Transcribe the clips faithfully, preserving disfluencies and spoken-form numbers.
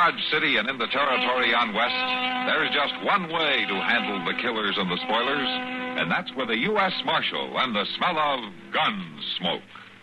Dodge City and in the territory on West, there's just one way to handle the killers and the spoilers, and that's with a U S Marshal and the smell of gun smoke.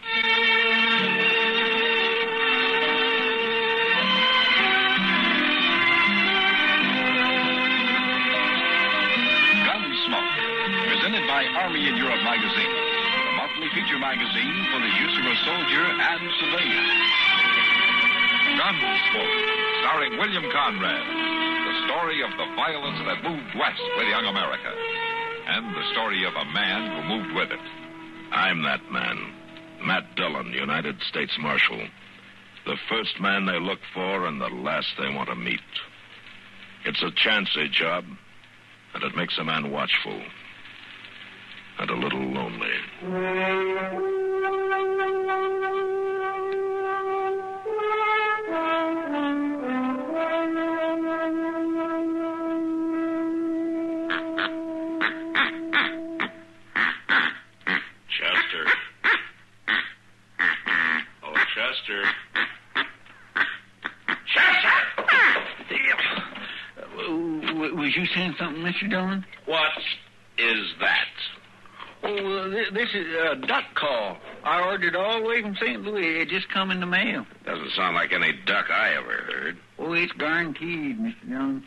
Gunsmoke, presented by Army in Europe magazine, the monthly feature magazine for the use of a soldier and civilian. Gunsmoke, starring William Conrad, the story of the violence that moved west with young America, and the story of a man who moved with it. I'm that man, Matt Dillon, United States Marshal. The first man they look for and the last they want to meet. It's a chancy job, and it makes a man watchful and a little lonely. Chester. Oh, Chester. Chester! Was you saying something, Mister Dillon? What is that? Oh, uh, th- this is a duck call. I ordered all the way from Saint Louis. It just come in the mail. Doesn't sound like any duck I ever heard. Oh, it's guaranteed, Mister Dillon.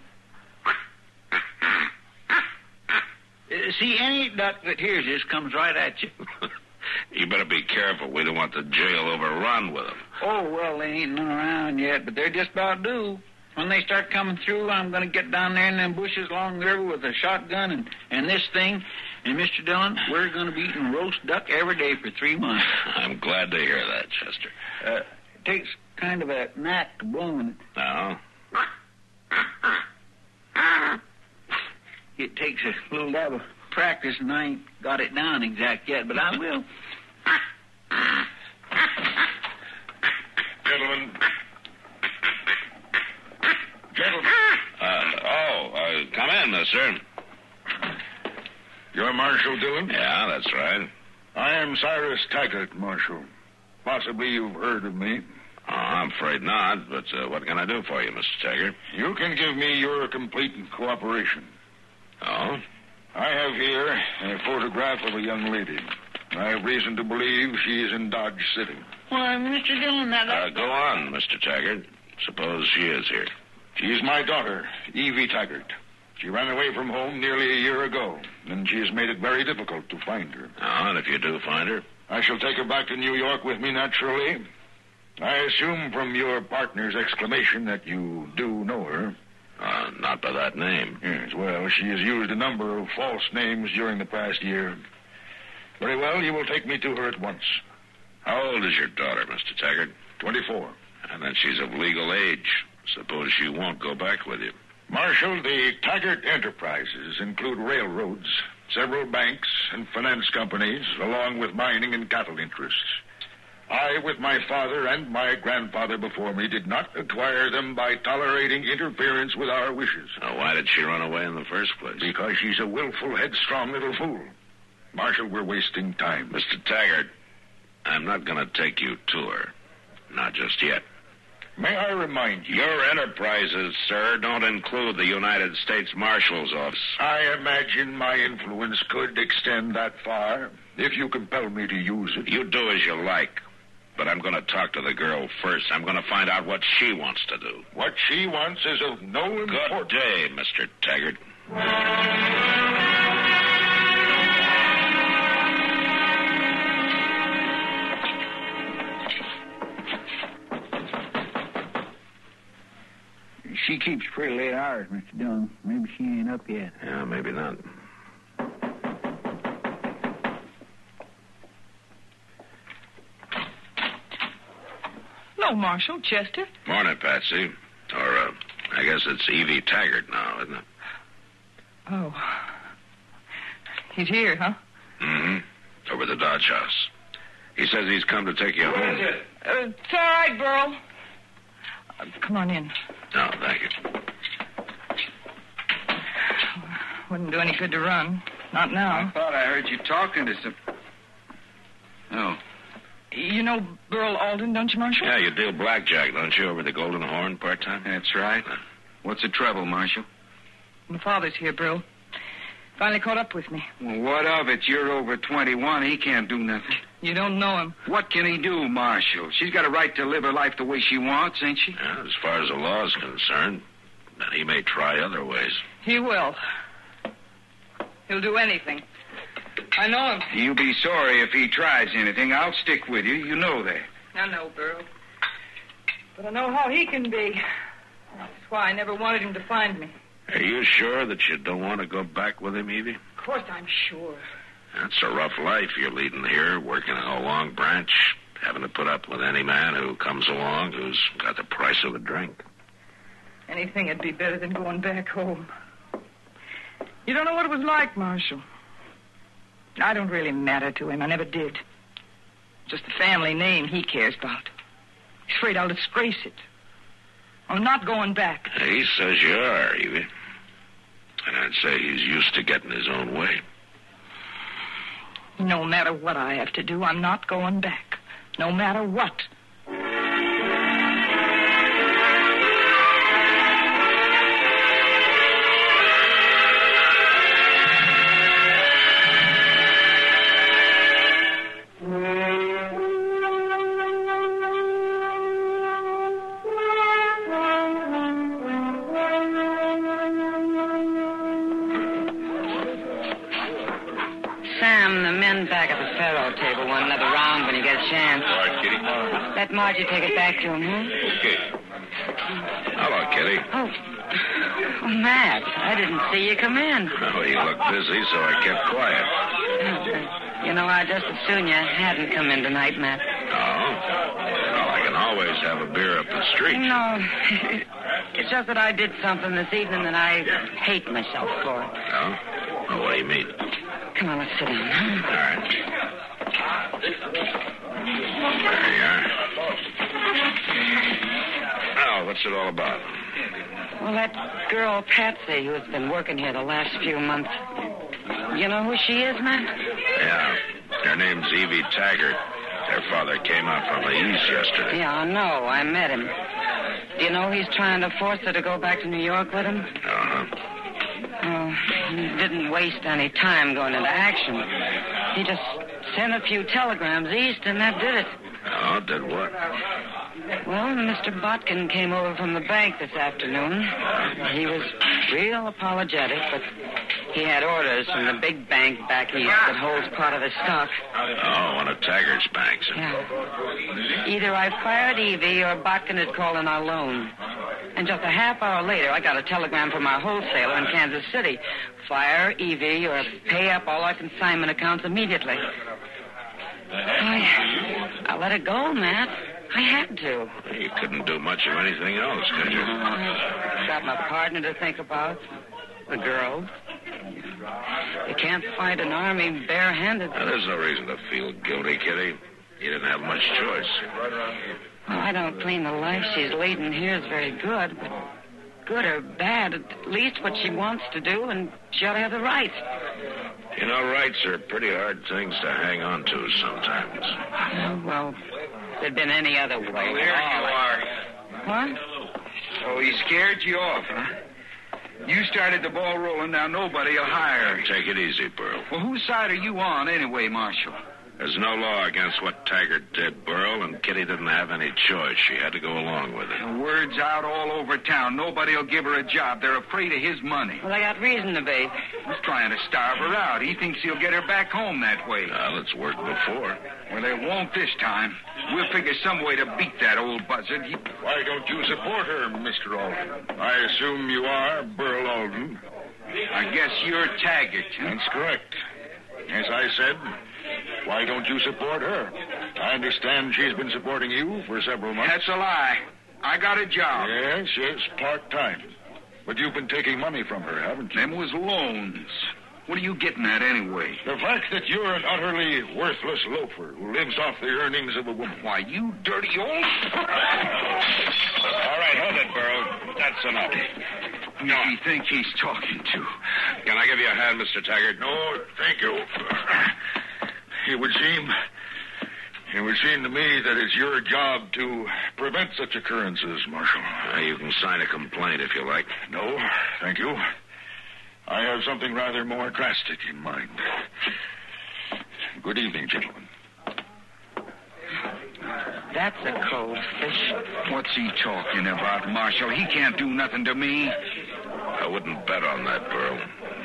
Uh, see, any duck that hears this comes right at you. You better be careful. We don't want the jail overrun with them. Oh, well, they ain't none around yet, but they're just about due. When they start coming through, I'm going to get down there in them bushes along the river with a shotgun and, and this thing. And, Mister Dillon, we're going to be eating roast duck every day for three months. I'm glad to hear that, Chester. Uh, it takes kind of a knack to blowing it. No? It takes a little bit of practice, and I ain't got it down exact yet, but I will. Gentlemen. Gentlemen. Uh, oh, uh, come in, mister. You're Marshal Dillon? Yeah, that's right. I am Cyrus Taggart, Marshal. Possibly you've heard of me. Oh, I'm afraid not, but uh, what can I do for you, Mister Taggart? You can give me your complete cooperation. Oh? I have here a photograph of a young lady. I have reason to believe she is in Dodge City. Why, Mister Dillon, that... Uh, go on, Mister Taggart. Suppose she is here. She is my daughter, Evie Taggart. She ran away from home nearly a year ago, and she has made it very difficult to find her. Oh, and if you do find her? I shall take her back to New York with me, naturally. I assume from your partner's exclamation that you do know her. Uh, not by that name. Yes, well, she has used a number of false names during the past year. Very well, you will take me to her at once. How old is your daughter, Mister Taggart? Twenty-four. And then she's of legal age. Suppose she won't go back with you. Marshal, the Taggart Enterprises include railroads, several banks, and finance companies, along with mining and cattle interests. I, with my father and my grandfather before me, did not acquire them by tolerating interference with our wishes. Now, why did she run away in the first place? Because she's a willful, headstrong little fool. Marshal, we're wasting time. Mister Taggart, I'm not going to take you to her. Not just yet. May I remind you... Your enterprises, sir, don't include the United States Marshal's office. I imagine my influence could extend that far, if you compel me to use it. You do as you like. But I'm going to talk to the girl first. I'm going to find out what she wants to do. What she wants is of no importance. Good day, Mister Taggart. She keeps pretty late hours, Mister Dillon. Maybe she ain't up yet. Yeah, maybe not. Hello, Marshal. Chester. Morning, Patsy. Or, uh, I guess it's Evie Taggart now, isn't it? Oh. He's here, huh? Mm-hmm. Over at the Dodge House. He says he's come to take you Who home. is it? Uh, it's all right, girl. Uh, come on in. No, thank you. Wouldn't do any good to run. Not now. I thought I heard you talking to some... Oh. You know Burl Alden, don't you, Marshal? Yeah, you deal blackjack, don't you, over the Golden Horn part-time? That's right. What's the trouble, Marshal? My father's here, Burl. Finally caught up with me. Well, what of it? You're over twenty-one. He can't do nothing. You don't know him. What can he do, Marshal? She's got a right to live her life the way she wants, ain't she? Yeah, as far as the law's concerned, then he may try other ways. He will. He'll do anything. I know him. You'll be sorry if he tries anything. I'll stick with you. You know that. I know, Burl. But I know how he can be. That's why I never wanted him to find me. Are you sure that you don't want to go back with him, Evie? Of course I'm sure. That's a rough life you're leading here, working on a long branch, having to put up with any man who comes along who's got the price of a drink. Anything would be better than going back home. You don't know what it was like, Marshal. I don't really matter to him. I never did. Just the family name he cares about. He's afraid I'll disgrace it. I'm not going back. He says you are, Evie. And I'd say he's used to getting his own way. No matter what I have to do, I'm not going back. No matter what. Back at the faro table one another round when you get a chance. All right, Kitty. Let Margie take it back to him, huh? Okay. Hello, Kitty. Oh. oh, Matt, I didn't see you come in. Oh, you look busy, so I kept quiet. Oh, you know, I just as soon you hadn't come in tonight, Matt. Oh? Well, I can always have a beer up the street. No. It's just that I did something this evening that I hate myself for. Oh? Oh, what do you mean? Come on, let's sit down. Huh? All right. There you are. Now, what's it all about? Well, that girl, Patsy, who's been working here the last few months. You know who she is, Matt? Yeah. Her name's Evie Taggart. Her father came out from the east yesterday. Yeah, I know. I met him. Do you know he's trying to force her to go back to New York with him? Uh-huh. Oh, he didn't waste any time going into action. He just sent a few telegrams east, and that did it. Oh, did what? Well, Mister Botkin came over from the bank this afternoon. He was real apologetic, but he had orders from the big bank back east that holds part of his stock. Oh, one of Taggart's banks. Yeah. Either I fired Evie or Botkin had called in our loan. And just a half hour later, I got a telegram from our wholesaler in Kansas City. Fire Evie or pay up all our consignment accounts immediately. I, I let it go, Matt. I had to. You couldn't do much of anything else, could you? Uh, got my partner to think about. The girl. You can't fight an army barehanded. Now, there's no reason to feel guilty, Kitty. You didn't have much choice. Well, I don't claim the life she's leading here is very good, but good or bad, at least what she wants to do, and she ought to have the right. You know, rights are pretty hard things to hang on to sometimes. Uh, well, if there'd been any other way. Oh, there you are. What? Oh, he scared you off, huh? You started the ball rolling, now nobody will hire you. Take it easy, Burl. Well, whose side are you on anyway, Marshal? There's no law against what Taggart did, Burl, and Kitty didn't have any choice. She had to go along with it. The word's out all over town. Nobody will give her a job. They're afraid of his money. Well, I got reason to be. He's trying to starve her out. He thinks he'll get her back home that way. Well, it's worked before. Well, it won't this time. We'll figure some way to beat that old buzzard. He... Why don't you support her, Mister Alden? I assume you are Burl Alden. I guess you're Taggart. Huh? That's correct. As I said, why don't you support her? I understand she's been supporting you for several months. That's a lie. I got a job. Yes, yes, part-time. But you've been taking money from her, haven't you? Them was loans. What are you getting at anyway? The fact that you're an utterly worthless loafer who lives off the earnings of a woman. Why, you dirty old... All right, hold it, Burl. That's enough. Who does he think he's talking to? Can I give you a hand, Mister Taggart? No, thank you. It would seem It would seem to me that it's your job to prevent such occurrences, Marshal. Uh, you can sign a complaint if you like. No, thank you. I have something rather more drastic in mind. Good evening, gentlemen. That's a cold fish. What's he talking about, Marshal? He can't do nothing to me. I wouldn't bet on that, Burl.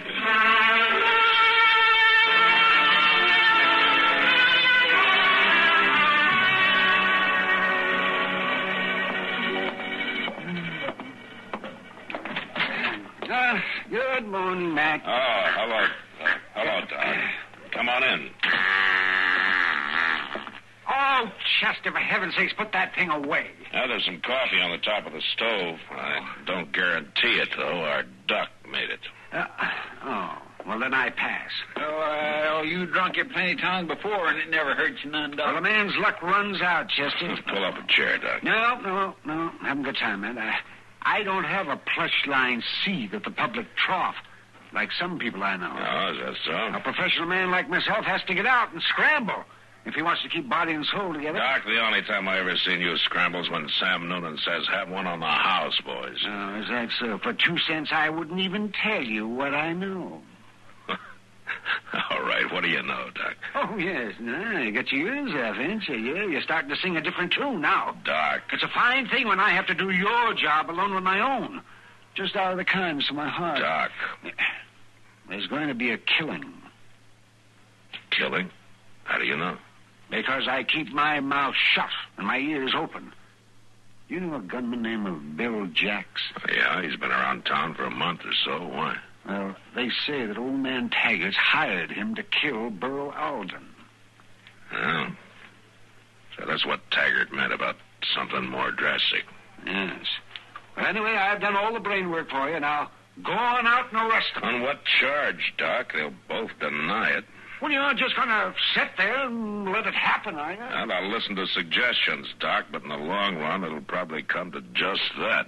Uh, good morning, Mac. Oh, hello. Uh, hello, Doc. Come on in. Oh, Chester, for heaven's sakes, put that thing away. Now, there's some coffee on the top of the stove. I don't guarantee it, though. Our duck made it. Uh, oh, well, then I pass. Oh, uh, oh, you drunk it plenty of times before, and it never hurt you none, Doc. Well, a man's luck runs out, Chester. Let's pull up a chair, Doc. No, no, no. Having a good time, man. I, I don't have a plush-line seat at the public trough, like some people I know. Oh, is that so? A professional man like myself has to get out and scramble if he wants to keep body and soul together. Doc, the only time I ever seen you scramble is when Sam Noonan says, have one on the house, boys. Oh, is that so? For two cents, I wouldn't even tell you what I know. All right, what do you know, Doc? Oh, yes. Now, you got your ears off, ain't you? Yeah, you're starting to sing a different tune now. Doc. It's a fine thing when I have to do your job alone with my own. Just out of the kindness of my heart. Doc. There's going to be a killing. Killing? How do you know? Because I keep my mouth shut and my ears open. You know a gunman named Bill Jacks? Yeah, he's been around town for a month or so. Why? Well, they say that old man Taggart's hired him to kill Burl Alden. Oh. So that's what Taggart meant about something more drastic. Yes. Well, anyway, I've done all the brain work for you. Now, go on out and arrest them. On what charge, Doc? They'll both deny it. Well, you're not just going to sit there and let it happen, are you? And I'll listen to suggestions, Doc, but in the long run, it'll probably come to just that.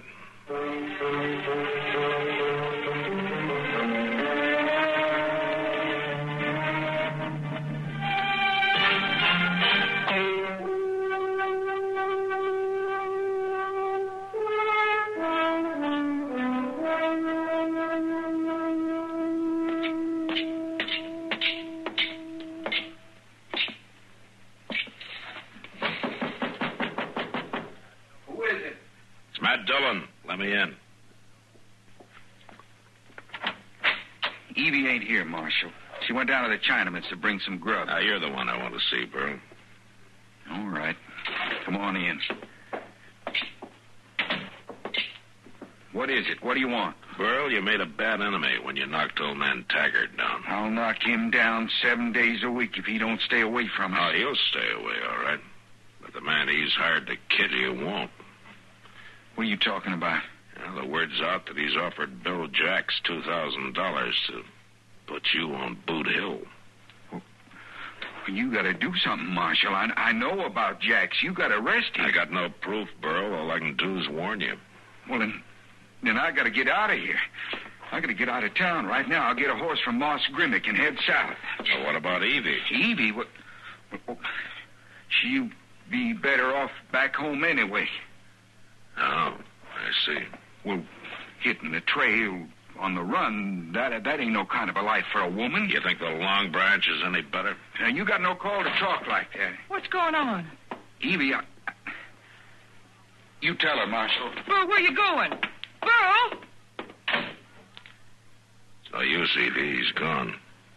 Matt Dillon, let me in. Evie ain't here, Marshal. She went down to the Chinaman's to bring some grub. Now, you're the one I want to see, Burl. All right. Come on in. What is it? What do you want? Burl, you made a bad enemy when you knocked old man Taggart down. I'll knock him down seven days a week if he don't stay away from us. Oh, he'll stay away, all right. But the man he's hired to kill you won't. What are you talking about? Well, the word's out that he's offered Bill Jacks two thousand dollars to put you on Boot Hill. Well, you got to do something, Marshal. I, I know about Jacks. You got to arrest him. I got no proof, Burl. All I can do is warn you. Well, then, then I got to get out of here. I got to get out of town right now. I'll get a horse from Moss Grimmick and head south. Well, what about Evie? Evie? What? Well, she'll be better off back home anyway. Oh, I see. Well, hitting the trail on the run, that that ain't no kind of a life for a woman. You think the Long Branch is any better? Now, you got no call to talk like that. What's going on? Evie, I... you tell her, Marshal. Burl, where you going? Burl! No use, Evie. He's gone.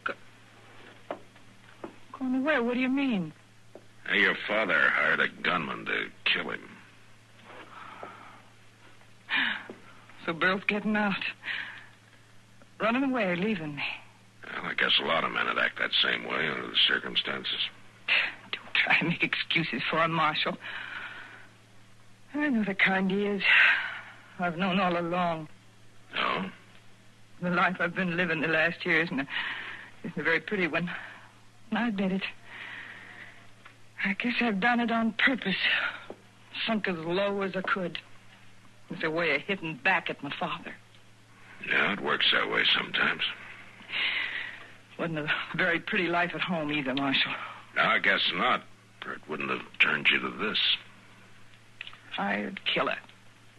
Going where? What do you mean? Hey, your father hired a gunman to kill him. So Burl's getting out. Running away, leaving me. Well, I guess a lot of men would act that same way under the circumstances. Don't try to make excuses for him, Marshal. I know the kind he is. I've known all along. Oh? The life I've been living the last year isn't a, isn't a very pretty one. I admit it. I guess I've done it on purpose. Sunk as low as I could. It's a way of hitting back at my father. Yeah, it works that way sometimes. Wasn't a very pretty life at home either, Marshal. No, I guess not. or it wouldn't have turned you to this. I'd kill her.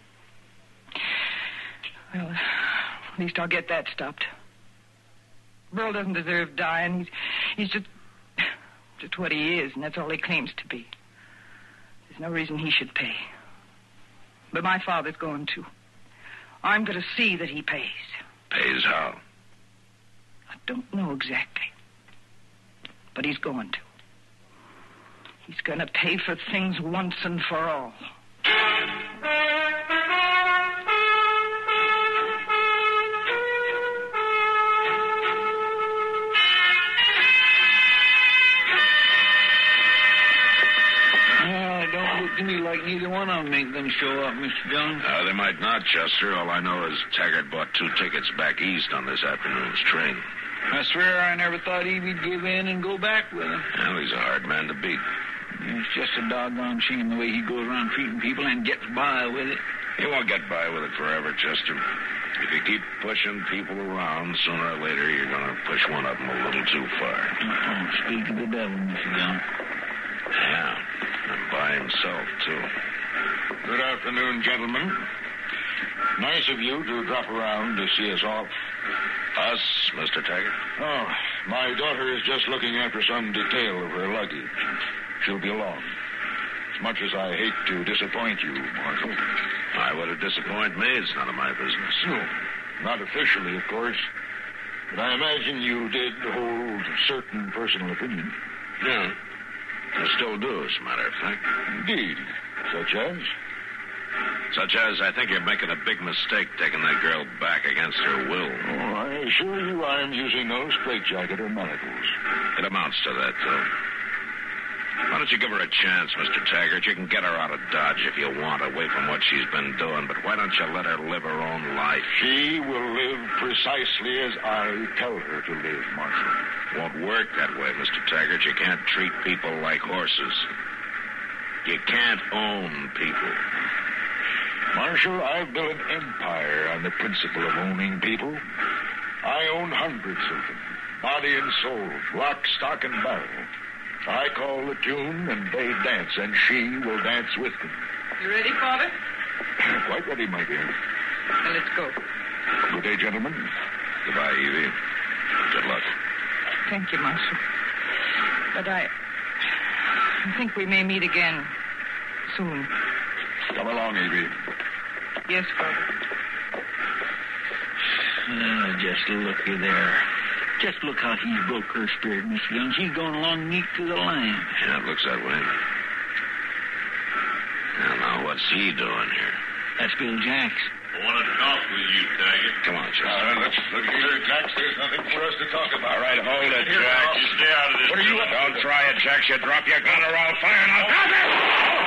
Well, at least I'll get that stopped. Burl doesn't deserve dying. He's, he's just, just what he is, and that's all he claims to be. There's no reason he should pay. But my father's going to. I'm going to see that he pays. Pays how? I don't know exactly. But he's going to. He's going to pay for things once and for all. To me like neither one of them ain't going to show up, Mister Jones. Uh, they might not, Chester. All I know is Taggart bought two tickets back east on this afternoon's train. I swear I never thought Evie'd give in and go back with him. Well, he's a hard man to beat. It's just a doggone shame the way he goes around treating people and gets by with it. He won't get by with it forever, Chester. If you keep pushing people around, sooner or later you're going to push one of them a little too far. Oh, speak of the devil, Mister Jones. Yeah. And by himself, too. Good afternoon, gentlemen. Nice of you to drop around to see us off. Us, Mister Taggart? Oh, my daughter is just looking after some detail of her luggage. She'll be along. As much as I hate to disappoint you, Marshal. Why would it disappoint me? It's none of my business. No, not officially, of course. But I imagine you did hold certain personal opinion. Yeah. I still do, as a matter of fact. Indeed. Such as? Such as, I think you're making a big mistake taking that girl back against her will. Oh, I assure you I'm using no straitjacket or manacles. It amounts to that, though. Why don't you give her a chance, Mister Taggart? You can get her out of Dodge if you want, away from what she's been doing, but why don't you let her live her own life? She will live precisely as I tell her to live, Marshal. Won't work that way, Mister Taggart. You can't treat people like horses. You can't own people. Marshal, I've built an empire on the principle of owning people. I own hundreds of them, body and soul, lock, stock, and barrel. I call the tune, and they dance, and she will dance with them. You ready, Father? Quite ready, my dear. Now, let's go. Good day, gentlemen. Goodbye, Evie. Good luck. Thank you, Marshal. But I... I think we may meet again soon. Come along, Evie. Yes, Father. Oh, just looky there. Just look how he broke her spirit, Mister Jones. She's going along neat to the line. Yeah, it looks that way. Now, now, what's he doing here? That's Bill Jacks. I want to talk with you, Taggart. Come on, Chester. Uh, let's look here, Jacks. There's nothing for us to talk about. All right, hold it, Here, Jacks. I'll stay out of this. What are you... Don't try it, Jacks. You drop your gun or I'll fire and I'll... Drop it!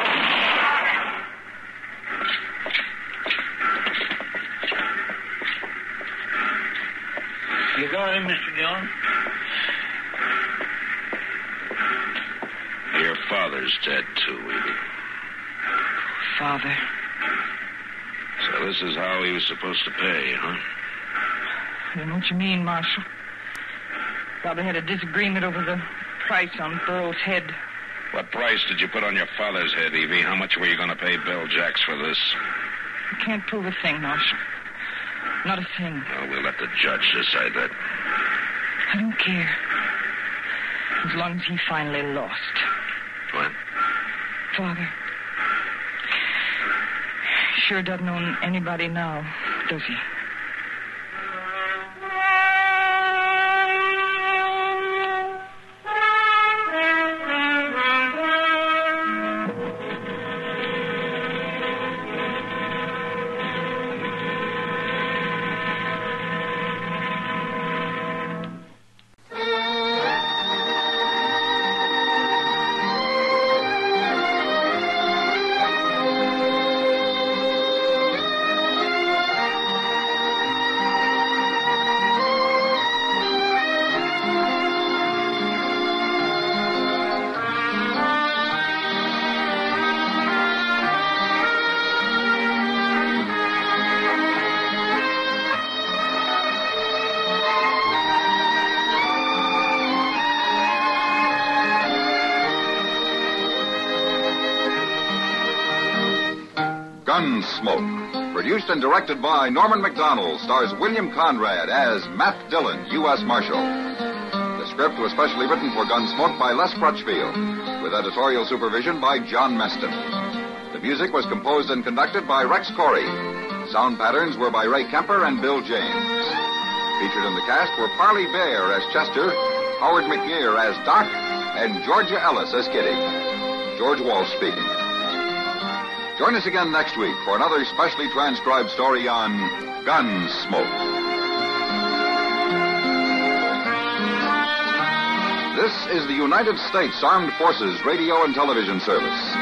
You got him, Mister Jones? Your father's dead, too, Evie. Father. So this is how he was supposed to pay, huh? I don't know what you mean, Marshal. Probably had a disagreement over the price on Burl's head. What price did you put on your father's head, Evie? How much were you going to pay Bill Jacks for this? I can't prove a thing, Marshal. Not a thing. Well, we'll let the judge decide that. I don't care. As long as he finally lost. What? Father. Sure doesn't own anybody now, does he? Gunsmoke. Produced and directed by Norman McDonald, stars William Conrad as Matt Dillon, U S Marshal. The script was specially written for Gunsmoke by Les Crutchfield, with editorial supervision by John Meston. The music was composed and conducted by Rex Corey. Sound patterns were by Ray Kemper and Bill James. Featured in the cast were Parley Bear as Chester, Howard McGear as Doc, and Georgia Ellis as Kitty. George Walsh speaking. Join us again next week for another specially transcribed story on Gunsmoke. This is the United States Armed Forces Radio and Television Service.